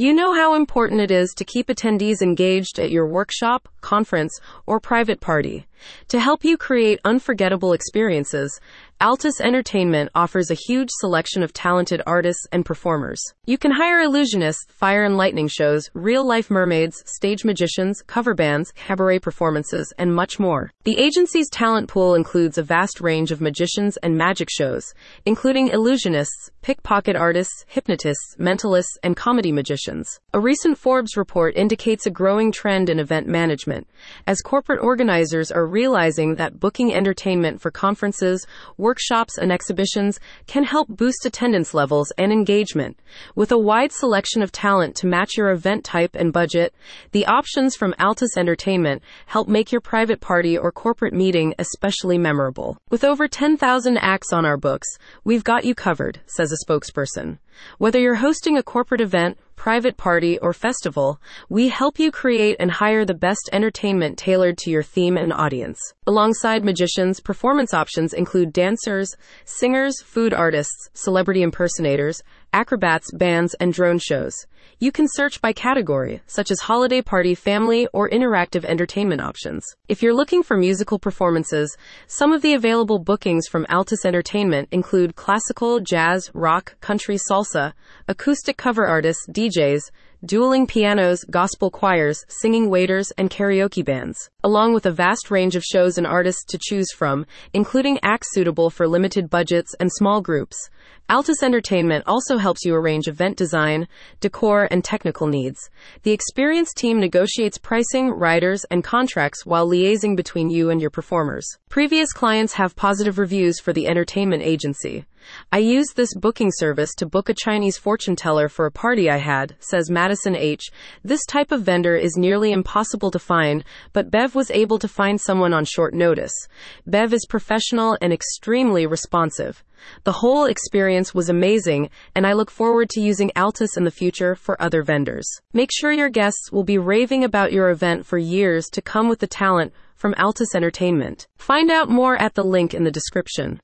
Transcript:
You know how important it is to keep attendees engaged at your workshop, conference, or private party. To help you create unforgettable experiences, Altus Entertainment offers a huge selection of talented artists and performers. You can hire illusionists, fire and lightning shows, real-life mermaids, stage magicians, cover bands, cabaret performances, and much more. The agency's talent pool includes a vast range of magicians and magic shows, including illusionists, pickpocket artists, hypnotists, mentalists, and comedy magicians. A recent Forbes report indicates a growing trend in event management, as corporate organizers are realizing that booking entertainment for conferences, workshops, and exhibitions can help boost attendance levels and engagement. With a wide selection of talent to match your event type and budget, the options from Altus Entertainment help make your private party or corporate meeting especially memorable. With over 10,000 acts on our books, we've got you covered, says a spokesperson. Whether you're hosting a corporate event, private party, or festival, we help you create and hire the best entertainment tailored to your theme and audience. Alongside magicians, performance options include dancers, singers, food artists, celebrity impersonators, acrobats, bands, and drone shows. You can search by category, such as holiday party, family, or interactive entertainment options. If you're looking for musical performances, some of the available bookings from Altus Entertainment include classical, jazz, rock, country, salsa, acoustic cover artists, DJs, dueling pianos, gospel choirs, singing waiters, and karaoke bands, along with a vast range of shows and artists to choose from, including acts suitable for limited budgets and small groups. Altus Entertainment also helps you arrange event design, decor, and technical needs. The experienced team negotiates pricing, riders, and contracts while liaising between you and your performers. Previous clients have positive reviews for the entertainment agency. I used this booking service to book a Chinese fortune teller for a party I had, says Madison H. This type of vendor is nearly impossible to find, but Bev was able to find someone on short notice. Bev is professional and extremely responsive. The whole experience was amazing, and I look forward to using Altus in the future for other vendors. Make sure your guests will be raving about your event for years to come with the talent from Altus Entertainment. Find out more at the link in the description.